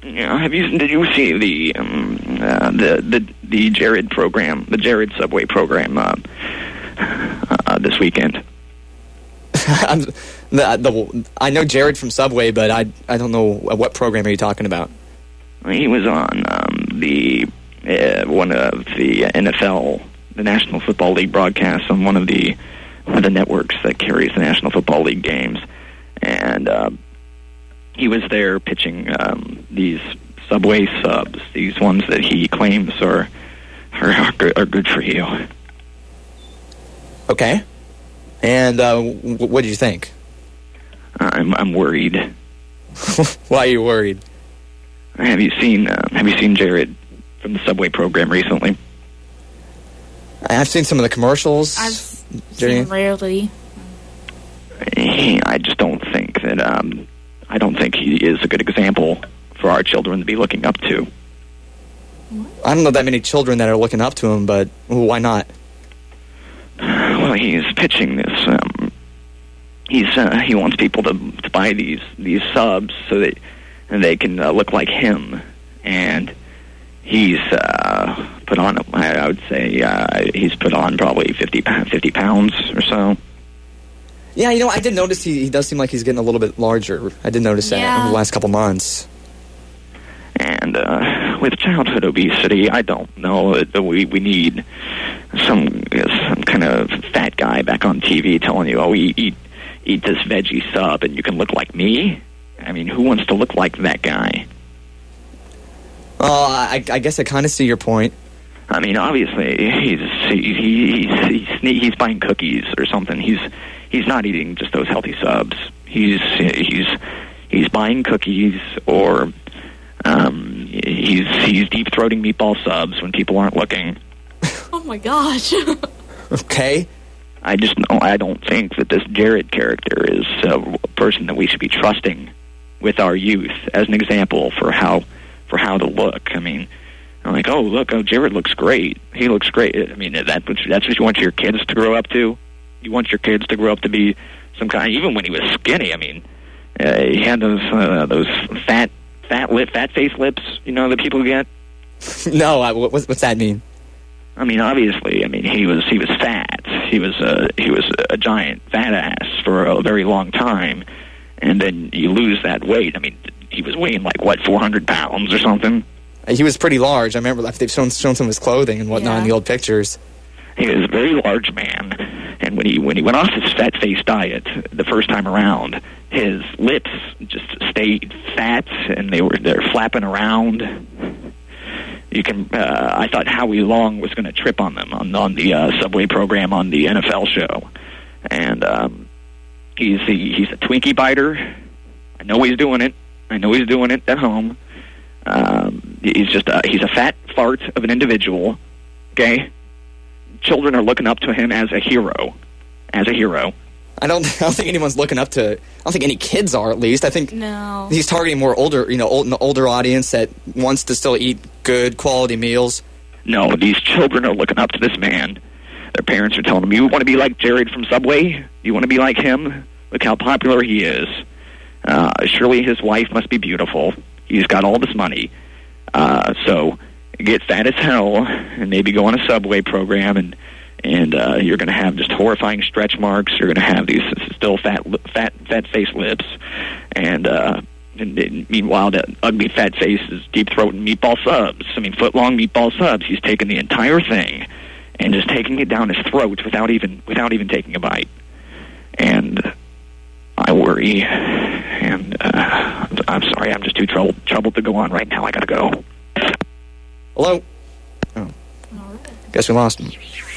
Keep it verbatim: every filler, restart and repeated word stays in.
Yeah, have you? Did you see the um, uh, the the the Jared program, the Jared Subway program uh, uh, this weekend? I'm, the, the, I know Jared from Subway, but I I don't know what program are you talking about. He was on um, the uh, one of the N F L, the National Football League broadcasts on one of the one of the networks that carries the National Football League games, and uh, he was there pitching um, these Subway subs, these ones that he claims are are, are good for you. Okay. And uh, w- what did you think? I'm I'm worried. Why are you worried? Have you seen uh, Have you seen Jared from the Subway program recently? I've seen some of the commercials. I've seen rarely. He, I just don't think that. Um, I don't think he is a good example for our children to be looking up to. I don't know that many children that are looking up to him, but why not? Well, he's pitching this. Um, he's uh, he wants people to, to buy these these subs so that they can uh, look like him, and he's uh, put on. I, I would say uh, he's put on probably fifty, fifty pounds or so. Yeah, you know, I did notice he, he does seem like he's getting a little bit larger. I did notice that Yeah. over the last couple months. And uh, with childhood obesity, I don't know that we we need some some kind of fat guy back on T V telling you, "Oh, eat eat, eat this veggie sub, and you can look like me." I mean, who wants to look like that guy? Oh, I, I guess I kind of see your point. I mean, obviously, he's he, he's he's he's buying cookies or something. He's he's not eating just those healthy subs. He's he's he's buying cookies, or um, he's he's deep throating meatball subs when people aren't looking. Oh my gosh. Okay. I just know I don't think that this Jared character is a person that we should be trusting with our youth as an example for how for how to look. I mean, I'm like, oh look, oh Jared looks great. He looks great. I mean, that that's what you want your kids to grow up to. You want your kids to grow up to be some kind. Even when he was skinny, I mean, uh, he had those uh, those fat fat lip, fat face lips. You know that people get. No, I, what, what's that mean? I mean, obviously, I mean he was he was fat. He was a he was a giant fat ass for a very long time, and then you lose that weight. I mean, he was weighing like what, four hundred pounds or something. He was pretty large. I remember they've shown, shown some of his clothing and whatnot Yeah. in the old pictures. He was a very large man, and when he when he went off his fat face diet the first time around, his lips just stayed fat, and they were they're flapping around. You can. Uh, I thought Howie Long was going to trip on them on on the uh, Subway program on the N F L show, and um, he's he, he's a Twinkie biter. I know he's doing it. I know he's doing it at home. Um, he's just a, he's a fat fart of an individual. Okay, children are looking up to him as a hero, as a hero. I don't. I don't think anyone's looking up to. I don't think any kids are. At least I think No. he's targeting more older, you know, old, an older audience that wants to still eat good quality meals. No, these children are looking up to this man. Their parents are telling them, "You want to be like Jared from Subway? You want to be like him? Look how popular he is. Uh, surely his wife must be beautiful. He's got all this money. Uh, so get fat as hell and maybe go on a Subway program, and and uh, you're going to have just horrifying stretch marks. You're going to have these still fat, fat, fat face lips, and." Uh, And, and meanwhile, that ugly fat face is deep throating meatball subs. I mean, foot long meatball subs. He's taking the entire thing and just taking it down his throat without even without even taking a bite. And I worry. And uh, I'm sorry, I'm just too troubled troubled to go on right now. I gotta go. Hello. Oh, All right. guess we lost him.